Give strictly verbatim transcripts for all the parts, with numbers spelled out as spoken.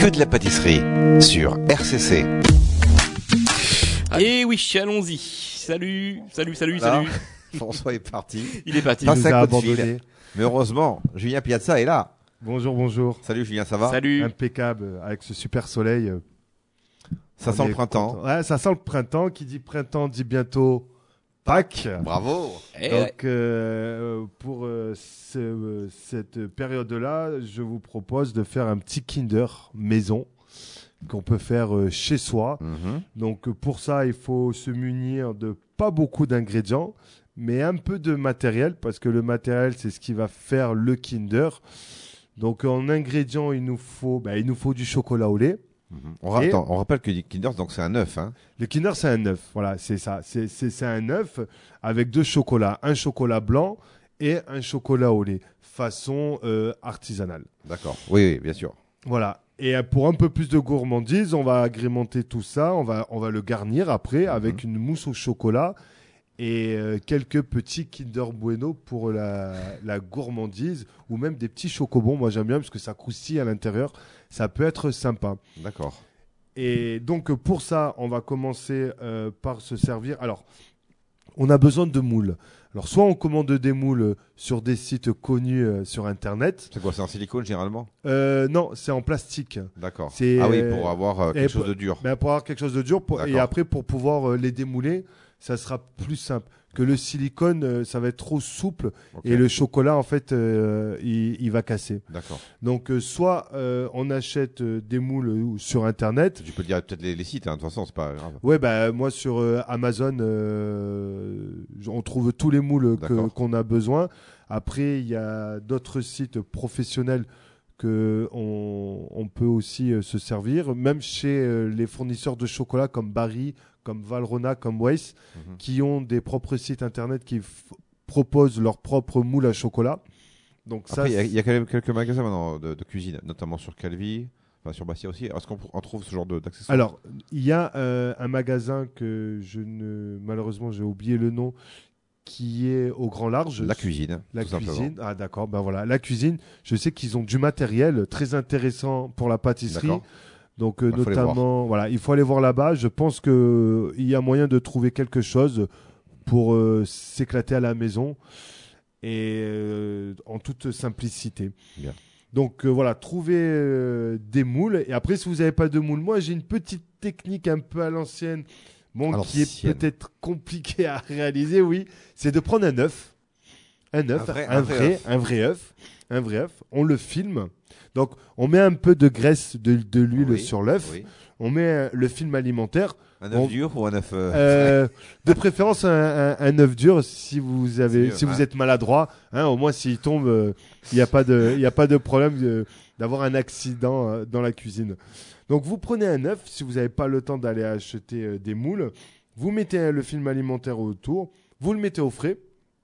Que de la pâtisserie sur R C C. Et oui, allons-y. Salut, salut, salut, Voilà. salut. François est parti. Il est parti. Il nous Passe a à coup de fil. abandonnés. Mais heureusement, Julien Piazza est là. Bonjour, bonjour. Salut Julien, ça va? Salut. Impeccable avec ce super soleil. Ça On sent est le printemps. content. Ouais, ça sent le printemps. Qui dit printemps dit bientôt Pâques. Bravo. Eh ouais. Donc, euh, pour euh, ce- euh, cette période-là, je vous propose de faire un petit Kinder maison qu'on peut faire euh, chez soi. Mhm. Donc, euh, pour ça, il faut se munir de pas beaucoup d'ingrédients, mais un peu de matériel, parce que le matériel, c'est ce qui va faire le Kinder. Donc, en ingrédients, il nous faut, bah, il nous faut du chocolat au lait. Mhm. On, ra- Et- attends, on rappelle que Kinder, donc c'est un œuf. Hein. Le Kinder, c'est un œuf. Voilà, c'est ça. C'est, c'est, c'est un œuf avec deux chocolats. Un chocolat blanc et un chocolat au lait, façon euh, artisanale. D'accord. Oui, oui, bien sûr. Voilà. Et euh, pour un peu plus de gourmandise, on va agrémenter tout ça. On va, on va le garnir après avec une mousse au chocolat et euh, quelques petits Kinder Bueno pour la, la gourmandise ou même des petits chocobons. Moi, j'aime bien parce que ça croustille à l'intérieur. Ça peut être sympa. D'accord. Et donc, pour ça, on va commencer euh, par se servir. Alors, on a besoin de moules. Alors, soit on commande des moules sur des sites connus euh, sur Internet. C'est quoi, c'est en silicone généralement? Euh, non, c'est en plastique. D'accord. C'est, Ah oui, euh, pour avoir euh, et quelque chose pour- de dur. Mais pour avoir quelque chose de dur, pour- et D'accord. après, pour pouvoir euh, les démouler, ça sera plus simple. Que le silicone, euh, ça va être trop souple. Ok. Et le chocolat, en fait, euh, il, il va casser. D'accord. Donc, euh, soit euh, on achète euh, des moules euh, sur Internet. Tu peux dire peut-être les, les sites, hein. De toute façon, c'est pas grave. Ouais, bah moi sur euh, Amazon, euh, on trouve tous les moules que- D'accord. qu'on a besoin. Après, il y a d'autres sites professionnels que on, on peut aussi euh, se servir, même chez euh, les fournisseurs de chocolat comme Barry, comme Valrhona, comme Weiss, Mhm. qui ont des propres sites internet qui f- proposent leurs propres moules à chocolat. Donc ça, Après, il y a- c'est- il y, a quand même quelques magasins maintenant de, de cuisine, notamment sur Calvi, enfin sur Bastia aussi. Est-ce qu'on on trouve ce genre de- d'accessoires? Alors, il y a euh, un magasin que je ne malheureusement j'ai oublié le nom, qui est au Grand Large. La cuisine, La tout simplement. cuisine, ah d'accord, ben voilà, la cuisine. Je sais qu'ils ont du matériel très intéressant pour la pâtisserie. D'accord. Donc euh, Bah, faut les notamment, voilà, il faut aller voir là-bas. Je pense que euh, il y a moyen de trouver quelque chose pour euh, s'éclater à la maison et euh, en toute simplicité. Bien. Donc euh, voilà, trouver euh, des moules. Et après, si vous n'avez pas de moules, moi j'ai une petite technique un peu à l'ancienne, bon, À qui est l'ancienne. peut-être compliquée à réaliser, oui. C'est de prendre un œuf, un œuf, Un vrai- un un vrai vrai, œuf. un vrai œuf, un vrai œuf. On le filme. Donc on met un peu de graisse, de, de l'huile Oui, sur l'œuf. oui. On met euh, le film alimentaire. Un œuf On- dur ou un œuf euh, Euh, de préférence un, un, un œuf dur si vous avez, C'est mieux, si hein. vous êtes maladroit. Hein, au moins s'il tombe, euh, il n'y a pas de, il y a pas de problème de- d'avoir un accident euh, dans la cuisine. Donc vous prenez un œuf si vous n'avez pas le temps d'aller acheter euh, des moules. Vous mettez euh, le film alimentaire autour. Vous le mettez au frais.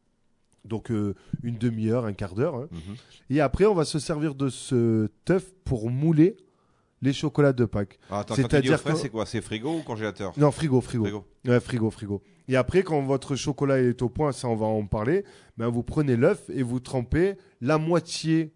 Donc euh, une demi-heure, un quart d'heure. hein. Mhm. Et après on va se servir de ce œuf pour mouler les chocolats de Pâques. Ah, attends, quand tu dis au C'est-à-dire frais, que- c'est quoi? C'est frigo ou congélateur? Non, frigo, frigo. Frigo. Ouais, frigo, frigo. Et après, quand votre chocolat est au point, ça on va en parler, ben, vous prenez l'œuf et vous trempez la moitié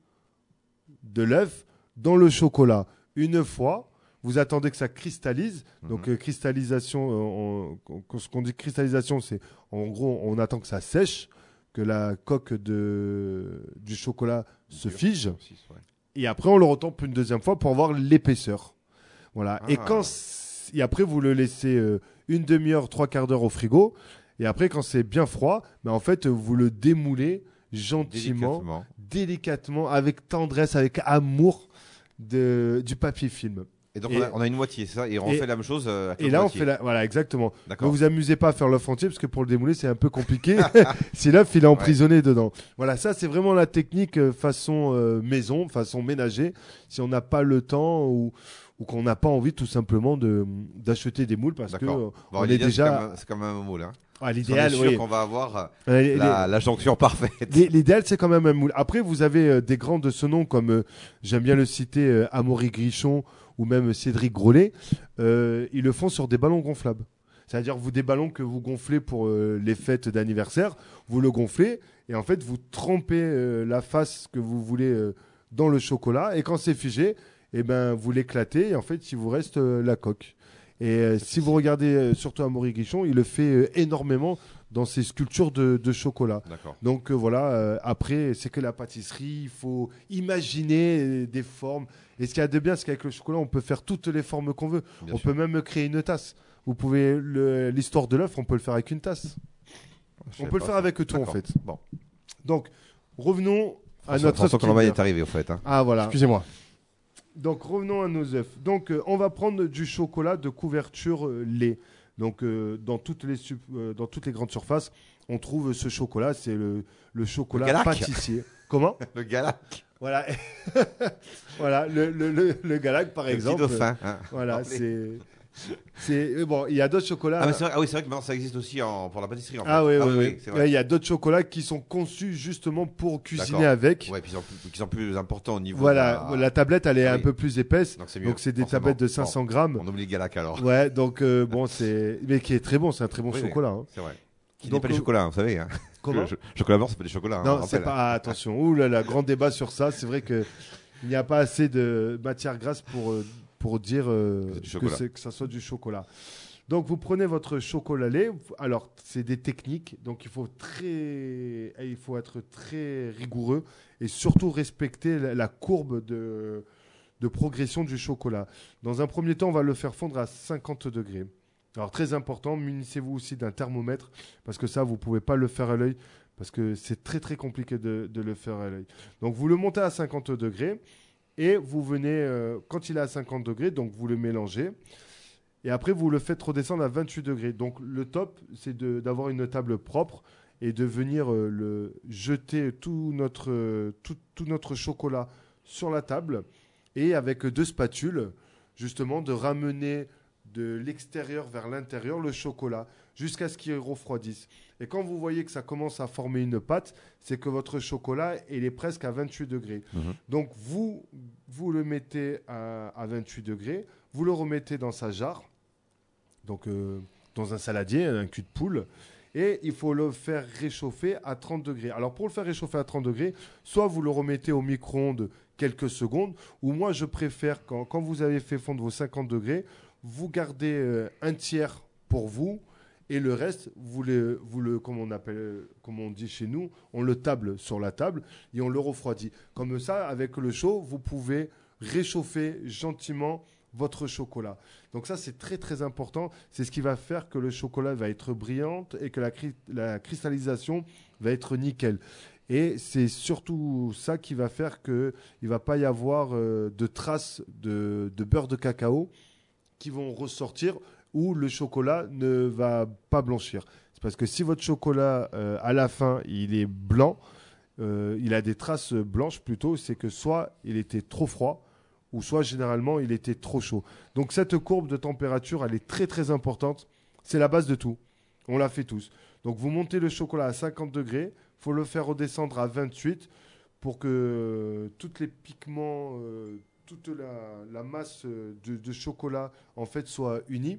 de l'œuf dans le chocolat. Une fois, vous attendez que ça cristallise. Donc euh, cristallisation, euh, on- on- ce qu'on dit cristallisation, c'est en gros, on attend que ça sèche, que la coque de, du chocolat se Dur. fige. Six, ouais. Et après, on le retombe une deuxième fois pour voir l'épaisseur. Voilà. Et Ah. quand c- et après, vous le laissez euh, une demi-heure, trois quarts d'heure au frigo. Et après, quand c'est bien froid, ben en fait, vous le démoulez gentiment, Délicatement. délicatement, avec tendresse, avec amour de, du papier film. Et donc Et- on, a, on a une moitié, c'est ça? Et on et- fait la même chose euh, avec Et l'autre là, on moitié. fait la, voilà, exactement. Ne D'accord. vous amusez pas à faire l'œuf entier parce que pour le démouler, c'est un peu compliqué. Si l'œuf, il est emprisonné dedans. Voilà, ça, c'est vraiment la technique euh, façon euh, maison, façon ménager. Si on n'a pas le temps ou, ou qu'on n'a pas envie tout simplement de d'acheter des moules parce que D'accord. euh, Bon, on est l'idéal, déjà c'est quand même- c'est quand même un moule. Hein. à On est l'idéal. sûr Oui. qu'on va avoir euh, Euh, les- la, la jonction parfaite. les- L'idéal, c'est quand même un moule. Après, vous avez euh, des grands de ce nom comme, euh, j'aime bien le citer, euh, Amaury Grichon ou même Cédric Grolet. Euh, ils le font sur des ballons gonflables. C'est-à-dire, vous des ballons que vous gonflez pour euh, les fêtes d'anniversaire, vous le gonflez et en fait, vous trempez euh, la face que vous voulez euh, dans le chocolat. Et quand c'est figé, et ben vous l'éclatez et en fait il vous reste euh, la coque. Et euh, si vous regardez euh, surtout Amaury Guichon, il le fait euh, énormément dans ses sculptures de, de chocolat. D'accord. Donc euh, voilà, euh, après c'est que la pâtisserie, il faut imaginer euh, des formes. Et ce qu'il y a de bien, c'est qu'avec le chocolat, on peut faire toutes les formes qu'on veut. Bien on sûr. peut même créer une tasse. Vous pouvez le- l'histoire de l'œuf, on peut le faire avec une tasse. Je On savais peut le pas faire ça. avec tout en D'accord. fait. Bon. Donc revenons à François, notre François œuf Colombaille Kinder. est arrivé au fait. Hein. Ah voilà. Excusez-moi. Donc revenons à nos œufs. Donc euh, on va prendre du chocolat de couverture euh, lait. Donc euh, dans toutes les sup- euh, dans toutes les grandes surfaces, on trouve ce chocolat, c'est le, le chocolat Galac. pâtissier. Comment? Le galac. Voilà. Voilà, le, le, le, le Galac par Le petit exemple. dauphin. Hein. Voilà, Rappelez. c'est c'est mais bon, il y a d'autres chocolats. Ah, mais c'est vrai, ah oui, c'est vrai que maintenant ça existe aussi en, pour la pâtisserie. En fait. Ah oui, oui, oui. c'est Ouais, vrai. il y a d'autres chocolats qui sont conçus justement pour cuisiner D'accord. avec. Ouais, puis ils sont, plus, qui sont plus importants au niveau. Voilà, de la tablette elle est Ah un oui. peu plus épaisse. Donc c'est mieux. Donc c'est des forcément. tablettes de Bon, cinq cents grammes. On oublie le galac alors. Ouais, donc euh, bon, c'est mais qui est très bon, c'est un très bon Oui, chocolat. Hein. C'est vrai. Qui Donc, n'est pas des euh, chocolats, vous savez. Hein. Comment Le cho- chocolat blanc, c'est pas des chocolats. hein, on Non, le c'est rappelle. pas. Attention. Ouh là là, grand débat sur ça. C'est vrai que il n'y a pas assez de matière grasse pour euh, pour dire euh, C'est du que, chocolat. c'est- que ça soit du chocolat. Donc vous prenez votre chocolat lait. Alors c'est des techniques. Donc il faut très, il faut être très rigoureux et surtout respecter la, la courbe de de progression du chocolat. Dans un premier temps, on va le faire fondre à cinquante degrés. Alors très important, munissez-vous aussi d'un thermomètre parce que ça, vous pouvez pas le faire à l'œil parce que c'est très très compliqué de, de le faire à l'œil. Donc vous le montez à cinquante degrés et vous venez, euh, quand il est à cinquante degrés, donc vous le mélangez et après vous le faites redescendre à vingt-huit degrés. Donc le top, c'est de- d'avoir une table propre et de venir euh, le jeter tout notre, euh, tout, tout notre chocolat sur la table et avec deux spatules, justement de ramener de l'extérieur vers l'intérieur le chocolat jusqu'à ce qu'il refroidisse. Et quand vous voyez que ça commence à former une pâte, c'est que votre chocolat il est presque à vingt-huit degrés. Mhm. Donc vous, vous le mettez à, à vingt-huit degrés, vous le remettez dans sa jarre, donc euh, dans un saladier, un cul de poule, et il faut le faire réchauffer à trente degrés. Alors pour le faire réchauffer à trente degrés, soit vous le remettez au micro-ondes quelques secondes, ou moi je préfère quand, quand vous avez fait fondre vos cinquante degrés, vous gardez euh, un tiers pour vous et le reste, vous le, vous le, comme on appelle, comme on dit chez nous, on le table sur la table et on le refroidit. Comme ça, avec le chaud, vous pouvez réchauffer gentiment votre chocolat. Donc ça, c'est très très important. C'est ce qui va faire que le chocolat va être brillant et que la, cri- la cristallisation va être nickel. Et c'est surtout ça qui va faire qu'il ne va pas y avoir euh, de traces de, de beurre de cacao qui vont ressortir où le chocolat ne va pas blanchir. C'est parce que si votre chocolat, euh, à la fin, il est blanc, euh, il a des traces blanches plutôt, c'est que soit il était trop froid, ou soit généralement il était trop chaud. Donc cette courbe de température, elle est très très importante. C'est la base de tout. On la fait tous. Donc vous montez le chocolat à cinquante degrés, il faut le faire redescendre à vingt-huit pour que euh, tous les pigments, euh, toute la, la masse euh, de, de chocolat en fait soit unie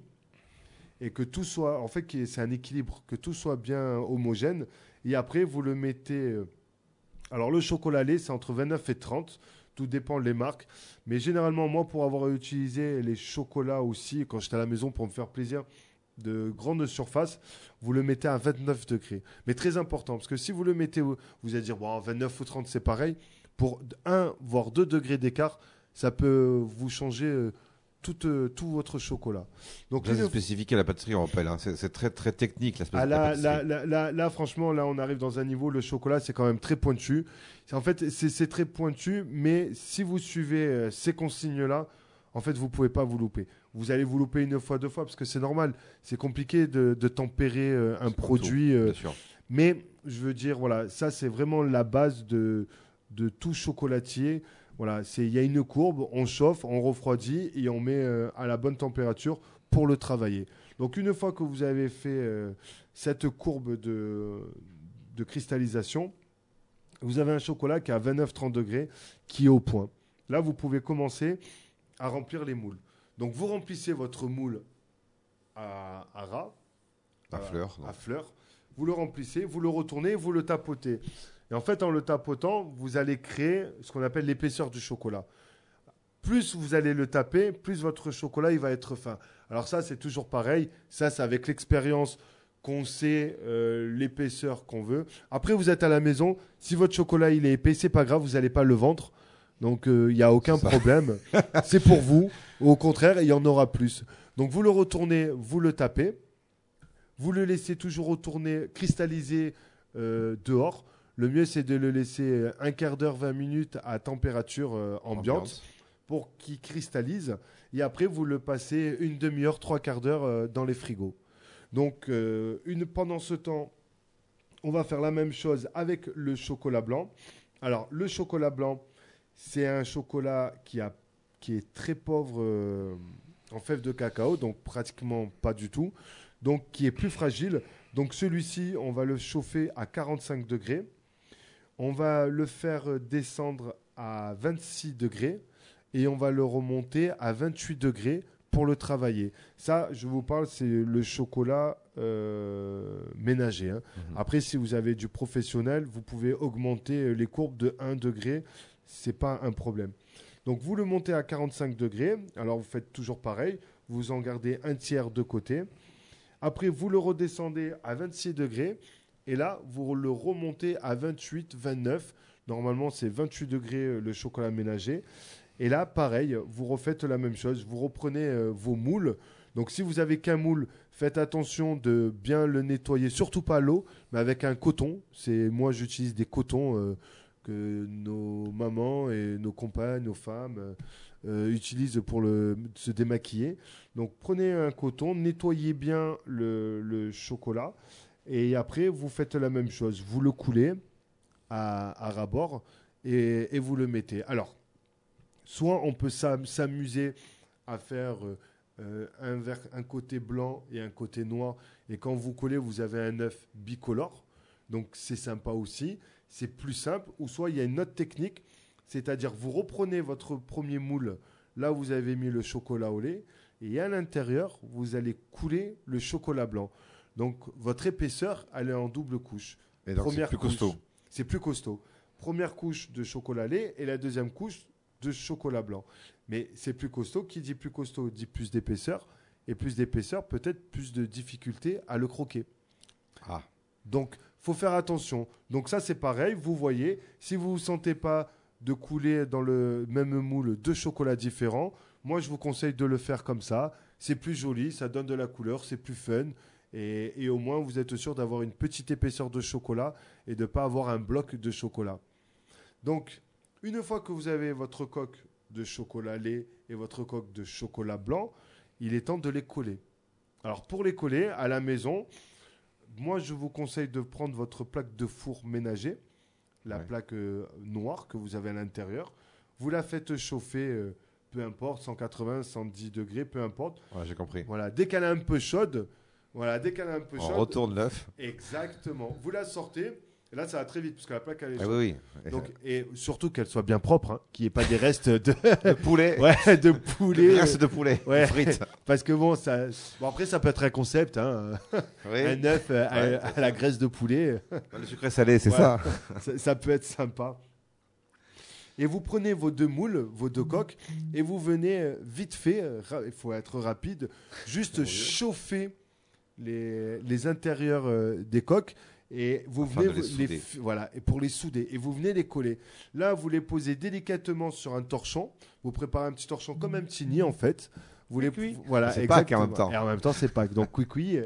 et que tout soit, en fait, qu'il y ait- c'est un équilibre, que tout soit bien homogène. Et après, vous le mettez. euh, alors le chocolat lait, c'est entre vingt-neuf et trente. Tout dépend des marques. Mais généralement, moi, pour avoir utilisé les chocolats aussi, quand j'étais à la maison pour me faire plaisir, de grande surface, vous le mettez à vingt-neuf degrés. Mais très important, parce que si vous le mettez, au- vous allez dire, bon, vingt-neuf ou trente, c'est pareil. Pour un, voire deux degrés d'écart, ça peut vous changer euh, tout, euh, tout votre chocolat. Donc, Ça, une c'est spécifique à la pâtisserie, on rappelle. Hein. C'est c'est très très technique l'aspect ah, de la là, pâtisserie. là, là, là, là, franchement, là, on arrive dans un niveau, le chocolat, c'est quand même très pointu. C'est- En fait, c'est c'est très pointu, mais si vous suivez euh, ces consignes-là, en fait, vous pouvez pas vous louper. Vous allez vous louper une fois, deux fois, parce que c'est normal. C'est compliqué de, de tempérer euh, un C'est comme produit. tout, euh, bien sûr. mais je veux dire, voilà, ça, c'est vraiment la base de, de tout chocolatier. Voilà, c'est- il y a une courbe, on chauffe, on refroidit et on met euh, à la bonne température pour le travailler. Donc une fois que vous avez fait euh, cette courbe de, de cristallisation, vous avez un chocolat qui est à vingt-neuf à trente degrés, qui est au point. Là, vous pouvez commencer à remplir les moules. Donc vous remplissez votre moule à, à ras, À fleur, non. à fleur. Vous le remplissez, vous le retournez, vous le tapotez. Et en fait, en le tapotant, vous allez créer ce qu'on appelle l'épaisseur du chocolat. plus vous allez le taper, plus votre chocolat il va être fin. Alors ça, c'est toujours pareil. Ça, c'est avec l'expérience qu'on sait euh, l'épaisseur qu'on veut. Après, vous êtes à la maison. Si votre chocolat il est épais, c'est pas grave, vous n'allez pas le vendre. Donc, il euh, n'y a aucun problème. C'est pour vous. Au contraire, il y en aura plus. Donc, vous le retournez, vous le tapez. Vous le laissez toujours retourner, cristalliser euh, dehors. Le mieux, c'est de le laisser un quart d'heure, vingt minutes à température euh, ambiante, ambiante pour qu'il cristallise. Et après, vous le passez une demi-heure, trois quarts d'heure euh, dans les frigos. Donc, euh, une, pendant ce temps, on va faire la même chose avec le chocolat blanc. Alors, le chocolat blanc, c'est un chocolat qui, a, qui est très pauvre euh, en fèves de cacao, donc pratiquement pas du tout, donc qui est plus fragile. Donc, celui-ci, on va le chauffer à quarante-cinq degrés. On va le faire descendre à vingt-six degrés et on va le remonter à vingt-huit degrés pour le travailler. Ça, je vous parle, c'est le chocolat euh, ménager. Hein. Mmh. Après, si vous avez du professionnel, vous pouvez augmenter les courbes de un degré. Ce n'est pas un problème. Donc, vous le montez à quarante-cinq degrés. Alors, vous faites toujours pareil. Vous en gardez un tiers de côté. Après, vous le redescendez à vingt-six degrés. Et là, vous le remontez à vingt-huit, vingt-neuf. Normalement, c'est vingt-huit degrés le chocolat ménager. Et là, pareil, vous refaites la même chose. Vous reprenez euh, vos moules. Donc, si vous avez qu'un moule, faites attention de bien le nettoyer. Surtout pas l'eau, mais avec un coton. C'est, moi, j'utilise des cotons euh, que nos mamans et nos compagnes, nos femmes euh, utilisent pour le, se démaquiller. Donc, prenez un coton, nettoyez bien le, le chocolat. Et après, vous faites la même chose. Vous le coulez à, à ras-bord et, et vous le mettez. Alors, soit on peut s'amuser à faire euh, un, ver- un côté blanc et un côté noir. Et quand vous collez, vous avez un œuf bicolore. Donc, c'est sympa aussi. C'est plus simple. Ou soit, il y a une autre technique. C'est-à-dire, vous reprenez votre premier moule. Là, vous avez mis le chocolat au lait. Et à l'intérieur, vous allez couler le chocolat blanc. Donc, votre épaisseur, elle est en double couche. Et donc, Première c'est plus couche, costaud. C'est plus costaud. Première couche de chocolat lait et la deuxième couche de chocolat blanc. Mais c'est plus costaud. Qui dit plus costaud dit plus d'épaisseur. Et plus d'épaisseur, peut-être plus de difficulté à le croquer. Ah. Donc, il faut faire attention. Donc, ça, c'est pareil. Vous voyez, si vous ne vous sentez pas de couler dans le même moule deux chocolats différents, moi, je vous conseille de le faire comme ça. C'est plus joli, ça donne de la couleur, c'est plus fun. Et, et au moins, vous êtes sûr d'avoir une petite épaisseur de chocolat et de ne pas avoir un bloc de chocolat. Donc, une fois que vous avez votre coque de chocolat lait et votre coque de chocolat blanc, il est temps de les coller. Alors, pour les coller à la maison, moi, je vous conseille de prendre votre plaque de four ménager, la ouais. plaque euh, noire que vous avez à l'intérieur. Vous la faites chauffer, euh, peu importe, cent quatre-vingts, cent dix degrés, peu importe. Ouais, j'ai compris. Voilà, dès qu'elle est un peu chaude, Voilà, dès qu'elle est un peu on chaude. On retourne l'œuf. Exactement. Vous la sortez. Et là, ça va très vite parce que la plaque, elle est chaude. Ah oui, oui. Donc, et surtout qu'elle soit bien propre, hein, qu'il n'y ait pas des restes de, de poulet. Ouais, de poulet. Des restes de poulet. Ouais. Frites. Parce que bon, ça, bon, après, ça peut être un concept. Hein. Oui. Un œuf à, Ouais. à, à la graisse de poulet. Le sucré salé, c'est Ouais. ça. ça. Ça peut être sympa. Et vous prenez vos deux moules, vos deux coques, et vous venez vite fait, il faut être rapide, juste chauffer les, les intérieurs euh, des coques et vous Afin venez de les les, souder. voilà, et pour les souder et vous venez les coller. Là, vous les posez délicatement sur un torchon. Vous préparez un petit torchon comme un petit nid en fait. Vous les Cuit. voilà, C'est Pâques en même exactement. temps. Et en même temps, c'est Pâques. Donc cuit cuit,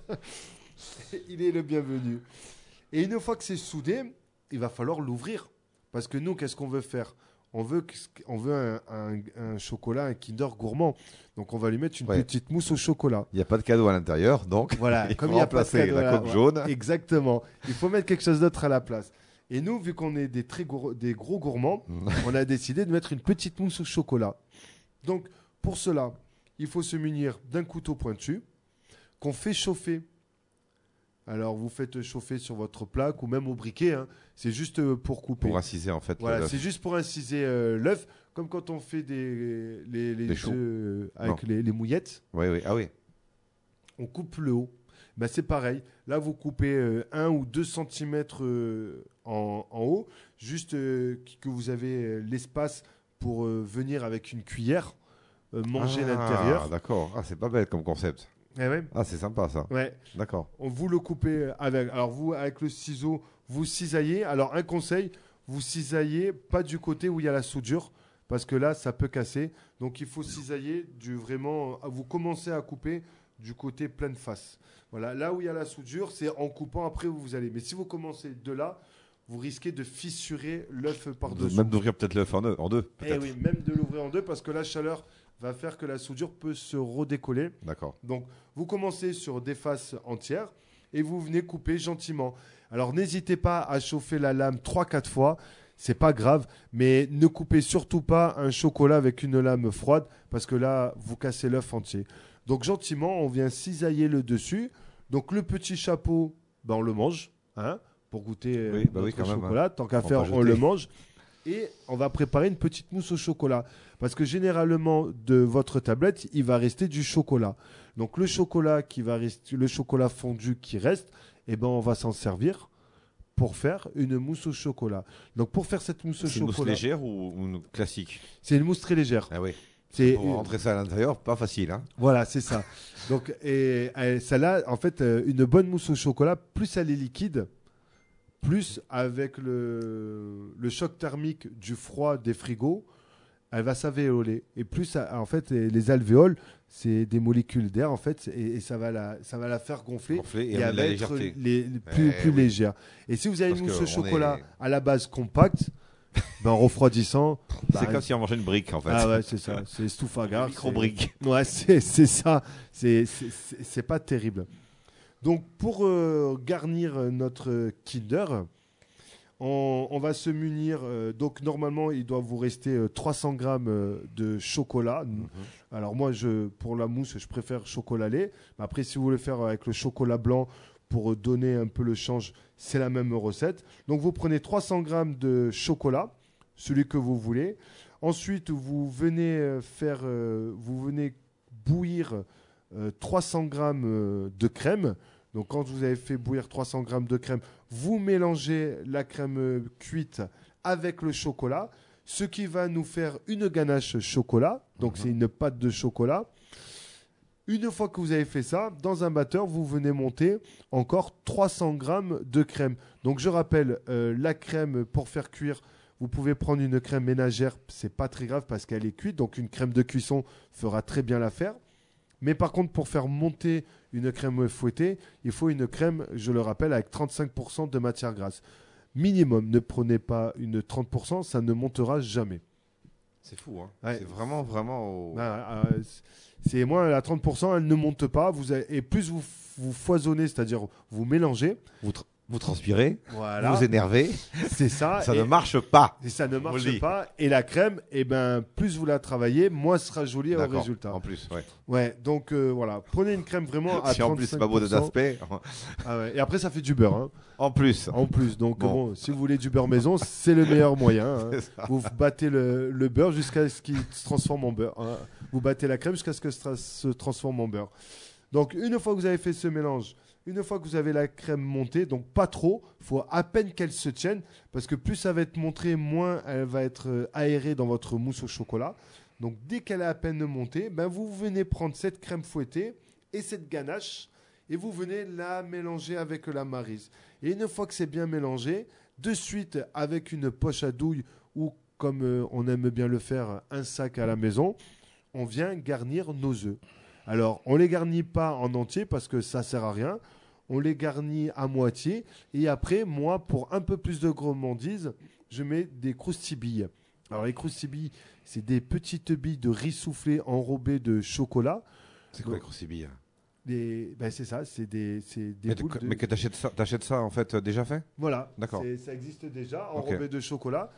il est le bienvenu. Et une fois que c'est soudé, il va falloir l'ouvrir parce que nous, qu'est-ce qu'on veut faire? On veut, on veut un, un, un chocolat, un Kinder gourmand. Donc, on va lui mettre une Ouais. petite mousse au chocolat. Il n'y a pas de cadeau à l'intérieur, donc Voilà, il comme faut il n'y a pas de remplacer cadeau la à la- coque ouais, jaune. Exactement. Il faut mettre quelque chose d'autre à la place. Et nous, vu qu'on est des, très gros, des gros gourmands, on a décidé de mettre une petite mousse au chocolat. Donc, pour cela, il faut se munir d'un couteau pointu qu'on fait chauffer. Alors, vous faites chauffer sur votre plaque ou même au briquet. Hein. C'est juste euh, pour couper. Pour inciser en fait. Voilà, l'œuf. c'est juste pour inciser euh, l'œuf, comme quand on fait des, les, les Des choux. œufs euh, avec Non. les, les mouillettes, Oui, oui. Ah oui. on coupe le haut. Ben, c'est pareil. Là, vous coupez euh, un ou deux centimètres euh, en, en haut, juste euh, que vous avez euh, l'espace pour euh, venir avec une cuillère euh, manger Ah, l'intérieur. d'accord. Ah, c'est pas bête comme concept. Eh ouais. Ah, c'est sympa ça. Ouais. D'accord. On vous le coupez avec. Alors vous, avec le ciseau, vous cisaillez. Alors un conseil, vous cisaillez pas du côté où il y a la soudure, parce que là, ça peut casser. Donc il faut cisailler du vraiment. Vous commencez à couper du côté pleine face. Voilà. Là où il y a la soudure, c'est en coupant. Après, vous allez. Mais si vous commencez de là, vous risquez de fissurer l'œuf par-dessus. Même d'ouvrir peut-être l'œuf en deux. En deux Eh peut-être. oui, même de l'ouvrir en deux, parce que la chaleur va faire que la soudure peut se redécoller. D'accord. Donc, vous commencez sur des faces entières et vous venez couper gentiment. Alors, n'hésitez pas à chauffer la lame trois quatre fois. C'est pas grave, mais ne coupez surtout pas un chocolat avec une lame froide parce que là, vous cassez l'œuf entier. Donc, gentiment, on vient cisailler le dessus. Donc, le petit chapeau, ben, on le mange, hein, pour goûter euh, Oui, bah notre oui, quand même, chocolat. Tant qu'à On va faire, pas on jeter. le mange. Et on va préparer une petite mousse au chocolat. Parce que généralement, de votre tablette, il va rester du chocolat. Donc le chocolat qui va rester, le chocolat fondu qui reste, eh ben, on va s'en servir pour faire une mousse au chocolat. Donc pour faire cette mousse au C'est une mousse chocolat, légère ou, ou une classique? c'est une mousse très légère. Ah oui. C'est Pour rentrer ça à l'intérieur, pas facile. Hein. Voilà, c'est ça. Donc et, et celle-là, en fait, euh, une bonne mousse au chocolat, plus elle est liquide, plus avec le, le choc thermique du froid des frigos, elle va s'alvéoler. Et plus, en fait, les alvéoles, c'est des molécules d'air, en fait, et, et ça, va la, ça va la faire gonfler. Gonfler et et amener elle de la va être légèreté. les, les plus, Eh plus oui. légère. Et si vous avez Parce une mousse que au on chocolat est- à la base compacte, ben, en refroidissant, C'est bah, comme si on mangeait une brique en fait. ah ouais, c'est ça, c'est Stoufagar. Micro-brique. c'est- Ouais, c'est c'est ça, c'est c'est- c'est- c'est pas terrible. Donc pour euh, garnir notre Kinder, on, on va se munir. euh, donc normalement, il doit vous rester euh, trois cents grammes euh, de chocolat. Mhm. Alors moi, je, pour la mousse, je préfère chocolat lait. Mais après, si vous voulez faire avec le chocolat blanc pour donner un peu le change, c'est la même recette. Donc vous prenez trois cents grammes de chocolat, celui que vous voulez. Ensuite, vous venez euh, faire, euh, vous venez bouillir euh, trois cents grammes euh, de crème. Donc quand vous avez fait bouillir trois cents grammes de crème, vous mélangez la crème euh, cuite avec le chocolat, ce qui va nous faire une ganache chocolat. Donc Mhm. c'est une pâte de chocolat. Une fois que vous avez fait ça, dans un batteur, vous venez monter encore trois cents grammes de crème. Donc je rappelle, euh, la crème pour faire cuire, vous pouvez prendre une crème ménagère, c'est pas très grave parce qu'elle est cuite, donc une crème de cuisson fera très bien l'affaire. Mais par contre, pour faire monter une crème fouettée, il faut une crème, je le rappelle, avec trente-cinq pour cent de matière grasse. Minimum, ne prenez pas une trente pour cent, ça ne montera jamais. C'est fou. Hein. Ouais. C'est vraiment, vraiment. Au... Ah, euh, c'est moi, la trente pour cent, elle ne monte pas. Vous avez- et plus vous, vous foisonnez, c'est-à-dire vous mélangez. Vous, tr- vous transpirez, Voilà. vous vous énervez, C'est ça. ça et, ne marche pas. et ça ne On marche le dit. pas. Et la crème, eh ben, plus vous la travaillez, moins ce sera joli au D'accord. résultat. En plus, ouais. Ouais, donc euh, voilà. Prenez une crème vraiment à Si en plus c'est pas beau trente-cinq pour cent. d'aspect, Ah ouais. Et après, ça fait du beurre. Hein. en plus. En plus, donc Bon. bon, si vous voulez du beurre maison, c'est le meilleur moyen. hein. C'est ça. Vous battez le, le beurre jusqu'à ce qu'il se transforme en beurre. hein. Vous battez la crème jusqu'à ce que ça se transforme en beurre. Donc, une fois que vous avez fait ce mélange, une fois que vous avez la crème montée, donc pas trop, il faut à peine qu'elle se tienne, parce que plus ça va être montré, moins elle va être euh, aérée dans votre mousse au chocolat. Donc, dès qu'elle est à peine montée, ben, vous venez prendre cette crème fouettée et cette ganache, et vous venez la mélanger avec la maryse. Et une fois que c'est bien mélangé, de suite avec une poche à douille ou comme euh, on aime bien le faire, un sac à la maison, on vient garnir nos œufs. Alors, on ne les garnit pas en entier parce que ça ne sert à rien. On les garnit à moitié. Et après, moi, pour un peu plus de gourmandise, je mets des croustibilles. Alors, les croustibilles, c'est des petites billes de riz soufflé enrobées de chocolat. C'est quoi les croustibilles? Des- ben, c'est ça, c'est des, c'est des Mais, boules tu- de... mais que t'achètes ça, t'achètes ça en fait euh, déjà fait? Voilà, D'accord. c'est- ça existe déjà, Ok. enrobé de chocolat.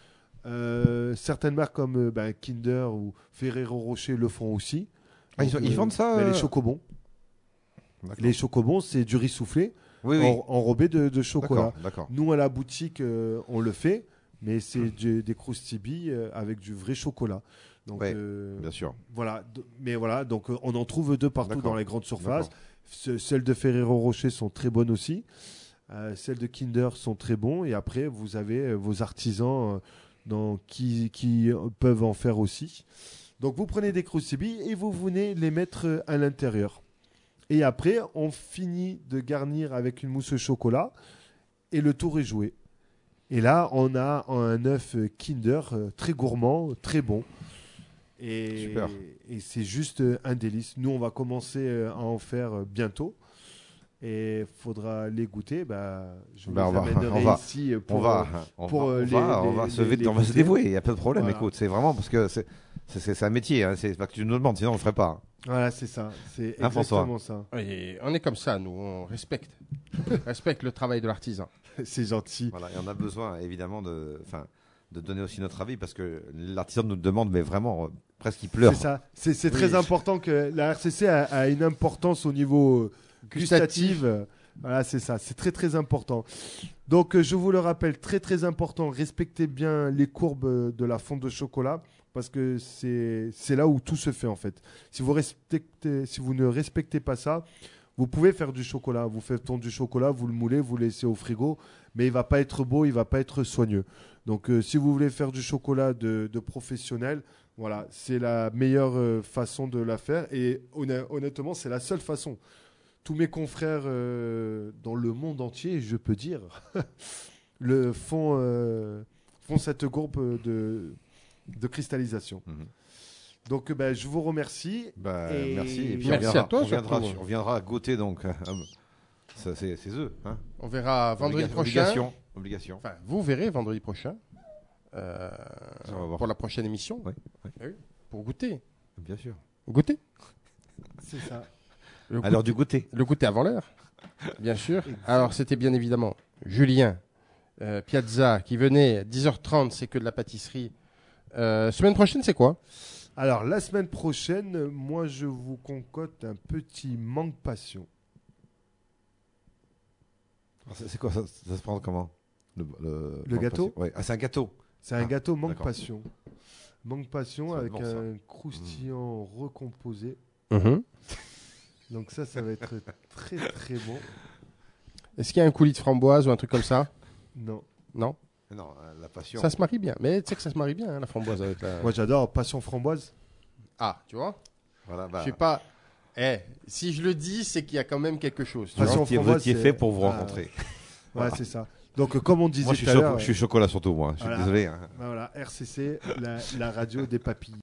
Euh, certaines marques comme euh, ben, Kinder ou Ferrero Rocher le font aussi. Ah, ils, Donc, ils euh, vendent ça ben, euh Les chocobons. D'accord. Les chocobons, c'est du riz soufflé Oui, oui. en- enrobé de, de chocolat. D'accord, d'accord. Nous, à la boutique, euh, on le fait, mais c'est du- des croustibilles euh, avec du vrai chocolat. Donc, Ouais, euh, Bien sûr. voilà. D- Mais voilà, donc euh, on en trouve deux partout D'accord. dans les grandes surfaces. D'accord. Ce- celles de Ferrero Rocher sont très bonnes aussi. Euh, celles de Kinder sont très bons. Et après, vous avez euh, vos artisans euh, donc, qui, qui peuvent en faire aussi. Donc vous prenez des crucibis et vous venez les mettre à l'intérieur. Et après, on finit de garnir avec une mousse au chocolat et le tour est joué. Et là, on a un œuf Kinder euh, très gourmand, très bon. Et, Super. et c'est juste un délice. Nous, on va commencer euh, à en faire euh, bientôt. Et il faudra les goûter. Bah, je vous Bah, les on va- amènerai on va- ici On pour, va, euh, on pour, va, euh, on les- va, on les- va se, les- vét- les on va se goûter. dévouer, il n'y a pas de problème. Voilà. Écoute, c'est vraiment parce que c'est, c'est, c'est- c'est un métier, hein, c'est pas que tu nous demandes, sinon on ne le ferait pas. Voilà, c'est ça. C'est Hein, François exactement ça. Et on est comme ça, nous, on respecte. respecte le travail de l'artisan. C'est gentil. Voilà, et on a besoin évidemment de, enfin, de donner aussi notre avis parce que l'artisan nous demande, mais vraiment, euh, presque il pleure. C'est ça. C'est c'est Oui. très important que la R C C a, a une importance au niveau euh, gustatif. Voilà, c'est ça. C'est très très important. Donc, euh, je vous le rappelle, très très important, respectez bien les courbes euh, de la fonte de chocolat parce que c'est c'est là où tout se fait en fait. Si vous respectez, si vous ne respectez pas ça, vous pouvez faire du chocolat. Vous faites fondre du chocolat, vous le moulez, vous le laissez au frigo, mais il va pas être beau, il va pas être soigneux. Donc, euh, si vous voulez faire du chocolat de, de professionnel, voilà, c'est la meilleure euh, façon de la faire. Et honn- honnêtement, c'est la seule façon. Tous mes confrères euh, dans le monde entier, je peux dire, le font, euh, font cette courbe de, de cristallisation. Mhm. Donc, euh, ben, je vous remercie. Bah, Et- merci. Et puis Merci on viendra, à toi, on viendra, surtout. on viendra goûter donc. euh, ça, c'est, c'est eux. Hein. On verra vendredi Obliga- prochain. Obligation. Obligation. Enfin, vous verrez vendredi prochain. euh, Ça, on va voir. pour la prochaine émission. Oui, oui. Ah oui, pour goûter. Bien sûr. Goûter. C'est ça. Le, À l'heure du goûter. le goûter avant l'heure, bien sûr. Alors, c'était bien évidemment Julien euh, Piazza qui venait à dix heures trente, c'est que de la pâtisserie. Euh, semaine prochaine, c'est quoi? Alors, la semaine prochaine, moi, je vous concocte un petit manque passion. C'est, c'est quoi ça, ça se prend comment Le, le, Le gâteau ouais. Ah, c'est un gâteau. C'est un Ah, gâteau manque d'accord. passion. Manque passion Ça va avec être bon, ça. un croustillant recomposé. Mhm. Donc ça, ça va être très très bon. Est-ce qu'il y a un coulis de framboise ou un truc comme ça? Non. Non. Non, euh, la passion. Ça se marie bien. Mais tu sais que ça se marie bien, hein, la framboise avec la. Moi, j'adore passion framboise. Ah, tu vois? Voilà, bah, Je sais pas. Eh, si je le dis, c'est qu'il y a quand même quelque chose. Tu Passion vois vous étiez- vous framboise, étiez c'est- fait pour vous Ah, rencontrer. Ouais, c'est ça. Donc, euh, comme on disait Moi, je suis, tout à choco- l'heure, je suis chocolat surtout, moi. Je suis Voilà. désolé. hein. euh, voilà, R C C, la, la radio des papilles.